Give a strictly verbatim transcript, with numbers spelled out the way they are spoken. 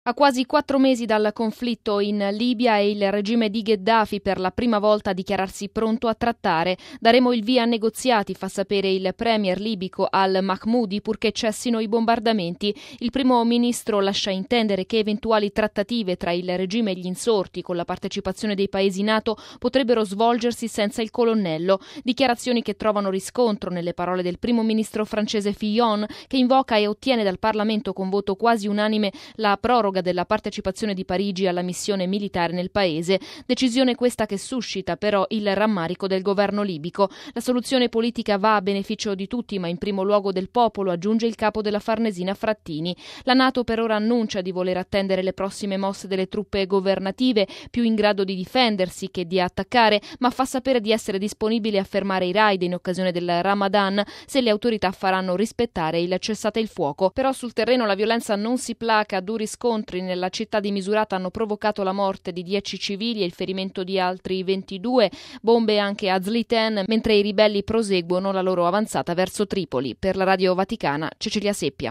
A quasi quattro mesi dal conflitto in Libia e il regime di Gheddafi per la prima volta a dichiararsi pronto a trattare. Daremo il via a negoziati, fa sapere il premier libico al-Mahmoudi, purché cessino i bombardamenti. Il primo ministro lascia intendere che eventuali trattative tra il regime e gli insorti, con la partecipazione dei paesi NATO, potrebbero svolgersi senza il colonnello. Dichiarazioni che trovano riscontro nelle parole del primo ministro francese Fillon, che invoca e ottiene dal Parlamento con voto quasi unanime la proroga della partecipazione di Parigi alla missione militare nel paese, decisione questa che suscita però il rammarico del governo libico. La soluzione politica va a beneficio di tutti, ma in primo luogo del popolo, aggiunge il capo della Farnesina Frattini. La NATO per ora annuncia di voler attendere le prossime mosse delle truppe governative, più in grado di difendersi che di attaccare, ma fa sapere di essere disponibile a fermare i raid in occasione del Ramadan se le autorità faranno rispettare il cessate il fuoco. Però sul terreno la violenza non si placa. Duri scontri nella città di Misurata hanno provocato la morte di dieci civili e il ferimento di altri ventidue, bombe anche a Zliten, mentre i ribelli proseguono la loro avanzata verso Tripoli. Per la Radio Vaticana, Cecilia Seppia.